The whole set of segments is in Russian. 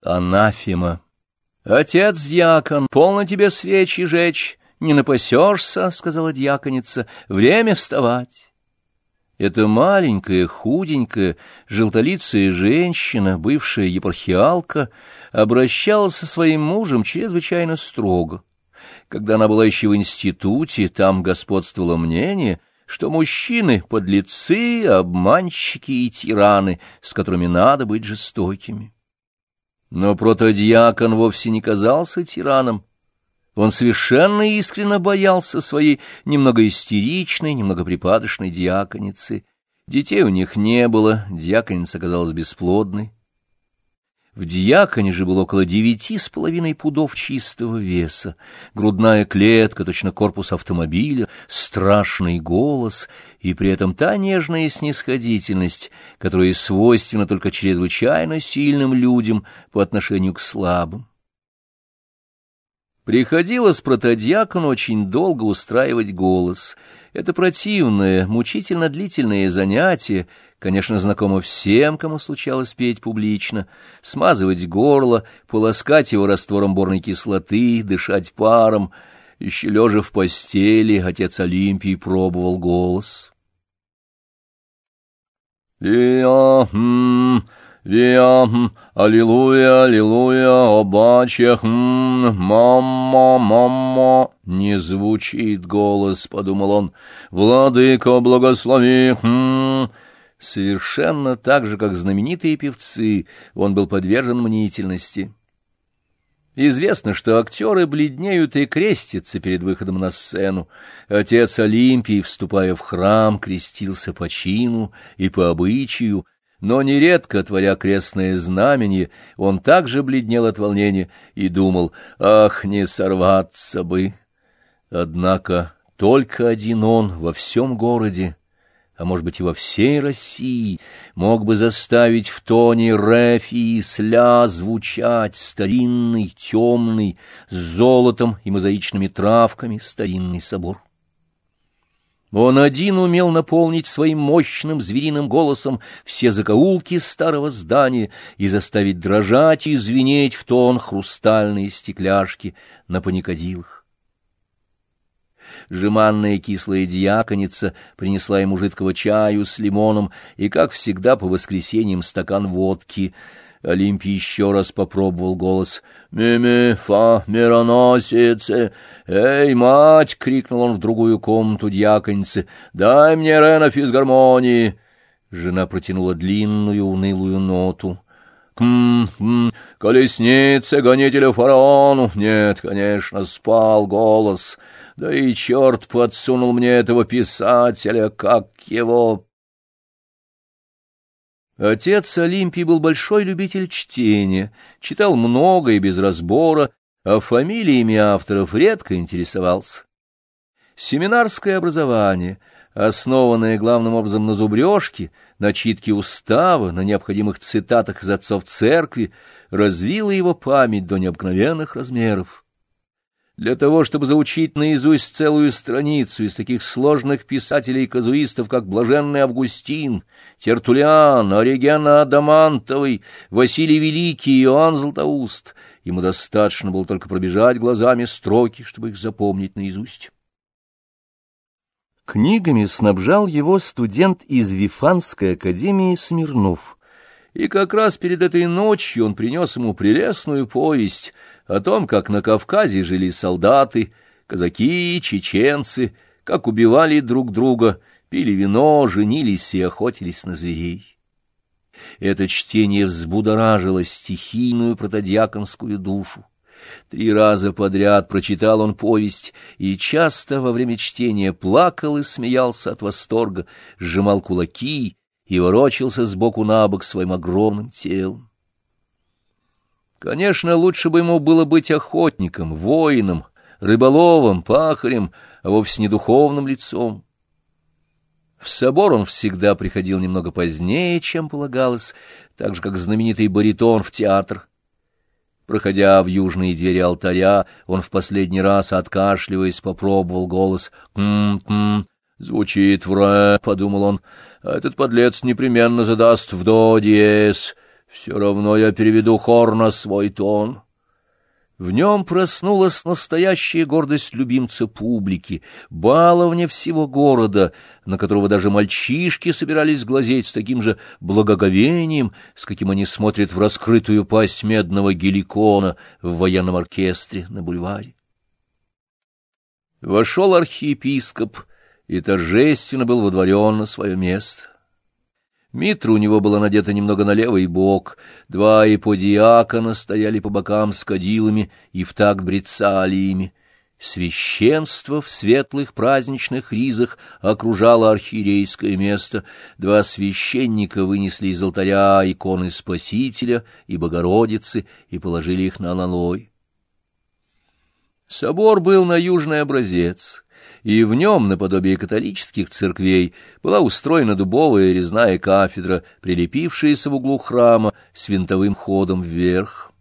Анафема. «Отец-дьякон, полно тебе свечи жечь, не напасешься, — сказала дьяконица, — время вставать». Эта маленькая, худенькая, желтолицая женщина, бывшая епархиалка, обращалась со своим мужем чрезвычайно строго. Когда она была еще в институте, там господствовало мнение, что мужчины — подлецы, обманщики и тираны, с которыми надо быть жестокими. Но протодиакон вовсе не казался тираном. Он совершенно искренне боялся своей немного истеричной, немного припадочной дьяконицы. Детей у них не было, дьяконица оказалась бесплодной. В дьяконе же было около 9,5 пудов чистого веса, грудная клетка, точно корпус автомобиля, страшный голос и при этом та нежная снисходительность, которая свойственна только чрезвычайно сильным людям по отношению к слабым. Приходилось протодиакону очень долго устраивать голос. Это противное, мучительно длительное занятие, конечно, знакомо всем, кому случалось петь публично, смазывать горло, полоскать его раствором борной кислоты, дышать паром. Еще лежа в постели, отец Олимпий пробовал голос. Аллилуйя, аллилуйя, обачех, мамма, мамма. Не звучит голос, — подумал он, — владыко, благослови, Совершенно так же, как знаменитые певцы, он был подвержен мнительности. Известно, что актеры бледнеют и крестятся перед выходом на сцену. Отец Олимпий, вступая в храм, крестился по чину и по обычаю, но нередко, творя крестное знамение, он также бледнел от волнения и думал: «Ах, не сорваться бы!» Однако только один он во всем городе, а может быть и во всей России, мог бы заставить в тоне ре, фи, сля звучать старинный, темный, с золотом и мозаичными травками старинный собор. Он один умел наполнить своим мощным звериным голосом все закоулки старого здания и заставить дрожать и звенеть в тон хрустальные стекляшки на паникадилах. Жеманная кислая дьяконица принесла ему жидкого чаю с лимоном и, как всегда, по воскресеньям стакан водки. Олимпий еще раз попробовал голос. «Ми-ми, фа, мироносице! Эй, мать!» — крикнул он в другую комнату дьяконицы. «Дай мне ре на физгармонии!» Жена протянула длинную унылую ноту. Колесница гонителя фараону!» Нет, конечно, спал голос. Да и черт подсунул мне этого писателя, как его... Отец Олимпий был большой любитель чтения, читал много и без разбора, а фамилиями авторов редко интересовался. Семинарское образование, основанное главным образом на зубрежке, на читке устава, на необходимых цитатах из отцов церкви, развило его память до необыкновенных размеров. Для того, чтобы заучить наизусть целую страницу из таких сложных писателей-казуистов, как Блаженный Августин, Тертуллиан, Ориген Адамантовый, Василий Великий и Иоанн Златоуст, ему достаточно было только пробежать глазами строки, чтобы их запомнить наизусть. Книгами снабжал его студент из Вифанской академии Смирнов, и как раз перед этой ночью он принес ему прелестную повесть о том, как на Кавказе жили солдаты, казаки, чеченцы, как убивали друг друга, пили вино, женились и охотились на зверей. Это чтение взбудоражило стихийную протодиаконскую душу. 3 раза подряд прочитал он повесть и часто во время чтения плакал и смеялся от восторга, сжимал кулаки и ворочался сбоку на бок своим огромным телом. Конечно, лучше бы ему было быть охотником, воином, рыболовом, пахарем, а вовсе не духовным лицом. В собор он всегда приходил немного позднее, чем полагалось, так же, как знаменитый баритон в театр. Проходя в южные двери алтаря, он в последний раз, откашливаясь, попробовал голос. «Звучит в ре», — подумал он, — «а этот подлец непременно задаст в до диез». Все равно я переведу хор на свой тон. В нем проснулась настоящая гордость любимца публики, баловня всего города, на которого даже мальчишки собирались глазеть с таким же благоговением, с каким они смотрят в раскрытую пасть медного геликона в военном оркестре на бульваре. Вошел архиепископ и торжественно был водворен на свое место. Митра у него была надета немного на левый бок, два еподиакона стояли по бокам с кадилами и в такт брецалиями. Священство в светлых праздничных ризах окружало архиерейское место, два священника вынесли из алтаря иконы Спасителя и Богородицы и положили их на аналой. Собор был на южный образец, и в нем, наподобие католических церквей, была устроена дубовая резная кафедра, прилепившаяся в углу храма с винтовым ходом вверх.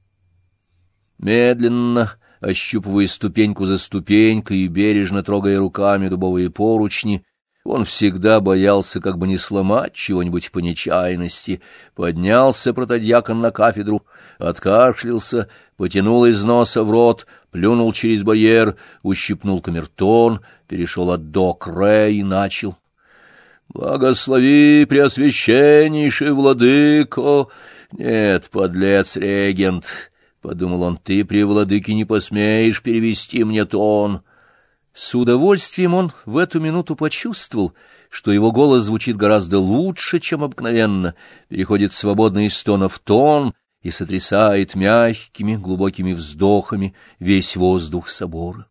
Медленно, ощупывая ступеньку за ступенькой и бережно трогая руками дубовые поручни, он всегда боялся, как бы не сломать чего-нибудь по нечаянности, поднялся протодьякон на кафедру, откашлялся, потянул из носа в рот, плюнул через барьер, ущипнул камертон, перешел от до к ре и начал. «Благослови, преосвященнейший владыко!» «Нет, подлец регент!» — подумал он, — «ты при владыке не посмеешь перевести мне тон». С удовольствием он в эту минуту почувствовал, что его голос звучит гораздо лучше, чем обыкновенно, переходит свободно из тона в тон и сотрясает мягкими, глубокими вздохами весь воздух собора.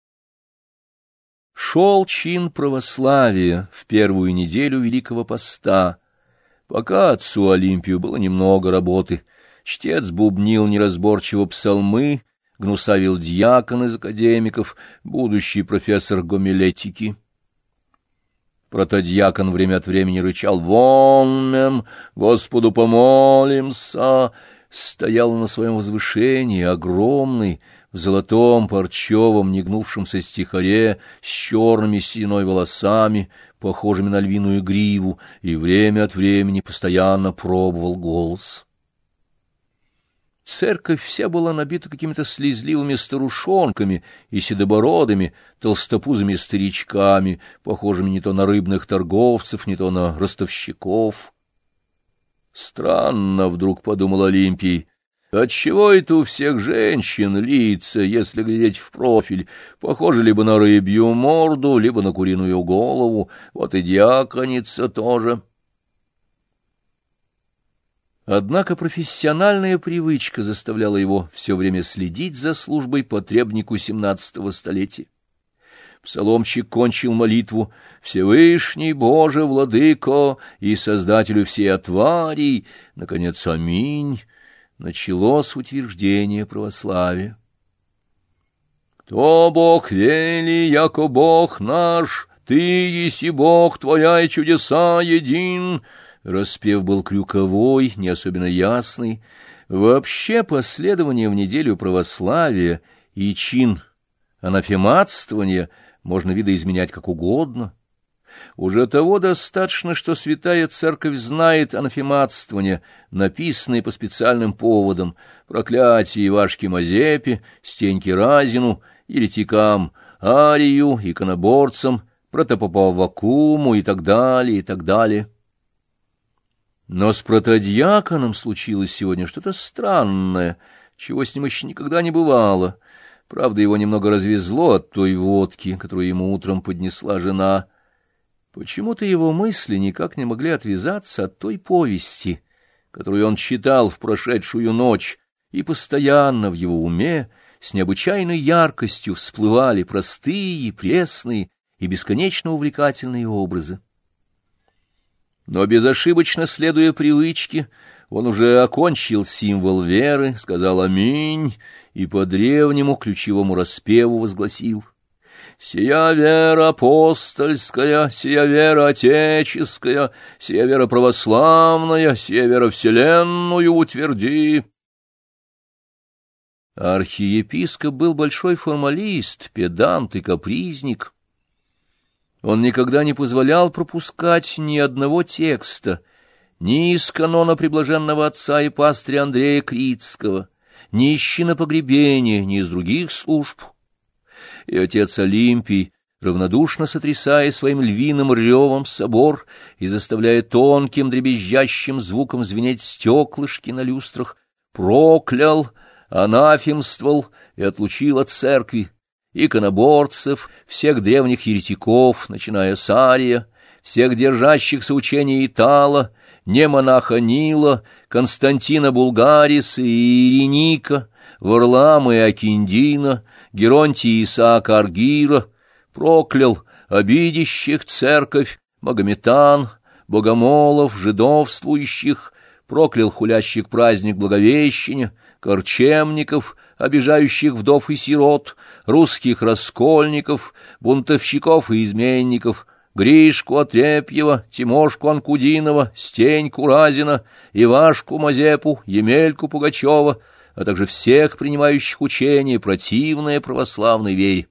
Шел чин православия в первую неделю Великого Поста. Пока отцу Олимпию было немного работы, чтец бубнил неразборчиво псалмы, гнусавил дьякон из академиков, будущий профессор гомилетики. Протодьякон время от времени рычал «Вон, мем, Господу помолимся!» Стоял на своем возвышении, огромный, в золотом парчевом негнувшемся стихаре, с черными сединой волосами, похожими на львиную гриву, и время от времени постоянно пробовал голос. Церковь вся была набита какими-то слезливыми старушонками и седобородыми, толстопузыми старичками, похожими не то на рыбных торговцев, не то на ростовщиков. Странно, вдруг подумал Олимпий, отчего это у всех женщин лица, если глядеть в профиль, похожи либо на рыбью морду, либо на куриную голову, вот и дьяконица тоже. Однако профессиональная привычка заставляла его все время следить за службой потребнику 17 столетия. Псаломщик кончил молитву «Всевышний Боже, Владыко и Создателю всей отвари», наконец, аминь, началось утверждение православия. «Кто Бог вели, яко Бог наш, Ты еси Бог, Твоя и чудеса един». Распев был крюковой, не особенно ясный. Вообще последование в неделю православия и чин анафематствования можно видоизменять как угодно. Уже того достаточно, что святая церковь знает анафематствование, написанное по специальным поводам: проклятие Ивашке Мазепе, Стеньке Разину, еретикам, Арию, иконоборцам, протопопу Аввакуму и так далее, и так далее. Но с протодьяконом случилось сегодня что-то странное, чего с ним еще никогда не бывало. Правда, его немного развезло от той водки, которую ему утром поднесла жена. Почему-то его мысли никак не могли отвязаться от той повести, которую он читал в прошедшую ночь, и постоянно в его уме с необычайной яркостью всплывали простые, пресные и бесконечно увлекательные образы. Но безошибочно следуя привычке, он уже окончил символ веры, сказал «Аминь» и по древнему ключевому распеву возгласил: «Сия вера апостольская, сия вера отеческая, сия вера православная, сия вера вселенную утверди». Архиепископ был большой формалист, педант и капризник. Он никогда не позволял пропускать ни одного текста ни из канона приблаженного отца и пастыря Андрея Критского, ни из чина погребения, ни из других служб. И отец Олимпий, равнодушно сотрясая своим львиным ревом собор и заставляя тонким дребезжащим звуком звенеть стеклышки на люстрах, проклял, анафемствовал и отлучил от церкви иконоборцев, всех древних еретиков, начиная с Ария, всех держащихся учения Итала, немонаха Нила, Константина Булгариса и Ириника, Варлаама и Акиндина, Геронтия Исаака Аргира, проклял обидящих церковь, магометан, богомолов, жидовствующих, проклял хулящих праздник Благовещения, корчемников, обижающих вдов и сирот, русских раскольников, бунтовщиков и изменников, Гришку Отрепьева, Тимошку Анкудинова, Стеньку Разина, Ивашку Мазепу, Емельку Пугачева, а также всех принимающих учение, противное православной вере.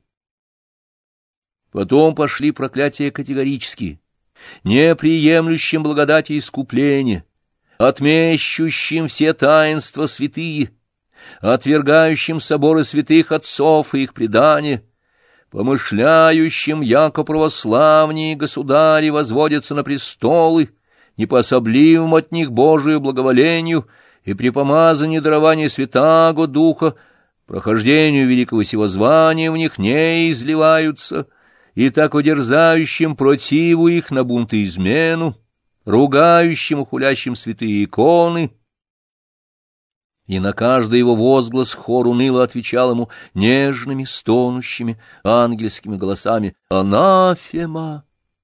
Потом пошли проклятия категорические, неприемлющим благодати искупления, отмещущим все таинства святые, отвергающим соборы святых отцов и их предания, помышляющим, яко православнее государи возводятся на престолы, не по особливым от них Божию благоволению и при помазании дарования Святаго Духа, прохождению великого сего звания в них не изливаются, и так удерзающим противу их на бунт и измену, ругающим и хулящим святые иконы. И на каждый его возглас хор уныло отвечал ему нежными, стонущими, ангельскими голосами «Анафема!».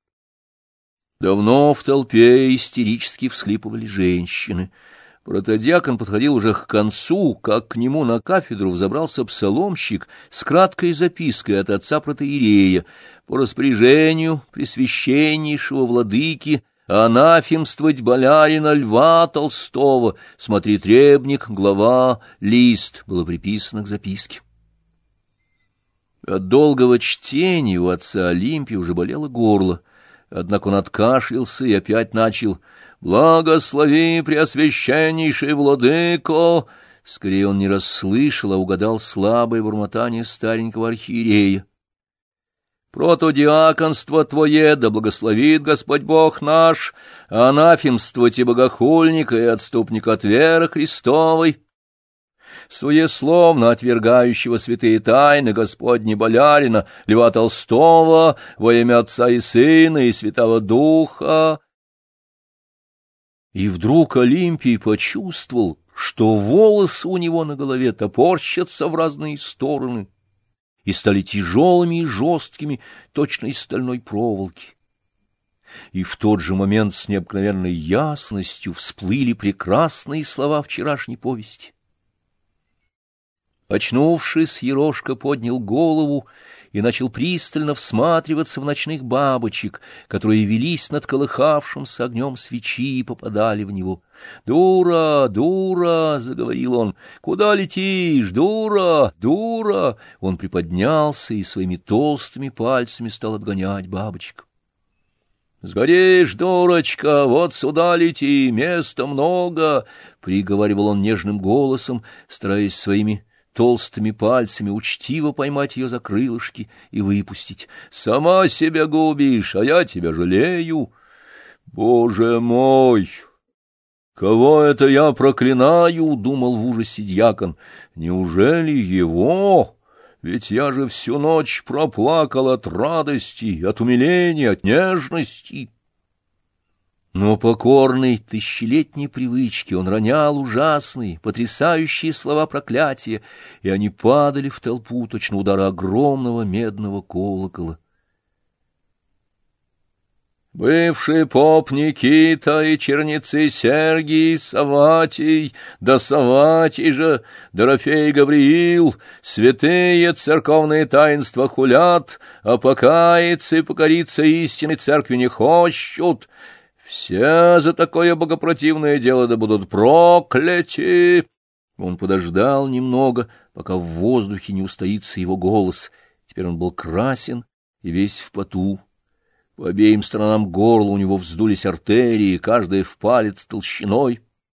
Давно в толпе истерически всхлипывали женщины. Протодиакон подходил уже к концу, как к нему на кафедру взобрался псаломщик с краткой запиской от отца протоиерея по распоряжению пресвященнейшего владыки анафемствовать болярина Льва Толстого, смотри требник, глава, лист, было приписано к записке. От долгого чтения у отца Олимпия уже болело горло, однако он откашлялся и опять начал «Благослови, преосвященнейший владыко!» Скорее он не расслышал, а угадал слабое бормотание старенького архиерея. «Протодиаконство твое, да благословит Господь Бог наш, анафемствовать и богохульника, и отступника от веры Христовой, суесловно отвергающего святые тайны Господни болярина Льва Толстого во имя Отца и Сына и Святого Духа». И вдруг Олимпий почувствовал, что волосы у него на голове топорщатся в разные стороны и стали тяжелыми и жесткими, точно из стальной проволоки. И в тот же момент с необыкновенной ясностью всплыли прекрасные слова вчерашней повести. Очнувшись, Ерошка поднял голову и начал пристально всматриваться в ночных бабочек, которые велись над колыхавшимся огнем свечи и попадали в него. «Дура, дура!» — заговорил он. «Куда летишь? Дура, дура!» Он приподнялся и своими толстыми пальцами стал отгонять бабочек. «Сгоришь, дурочка, вот сюда лети, места много!» — приговаривал он нежным голосом, стараясь своими толстыми пальцами учтиво поймать ее за крылышки и выпустить. «Сама себя губишь, а я тебя жалею. Боже мой! Кого это я проклинаю?» — думал в ужасе дьякон. «Неужели его? Ведь я же всю ночь проплакал от радости, от умиления, от нежности». Но покорной тысячелетней привычке он ронял ужасные, потрясающие слова проклятия, и они падали в толпу точно удара огромного медного колокола. Бывший поп Никита и черницы Сергий, Саватий, да Саватий же, Дорофей Гавриил, святые церковные таинства хулят, а покаяться и покориться истинной церкви не хочут. Все за такое богопротивное дело да будут прокляты. Он подождал немного, пока в воздухе не устоится его голос. Теперь он был красен и весь в поту. По обеим сторонам горла у него вздулись артерии, каждая в палец толщиной.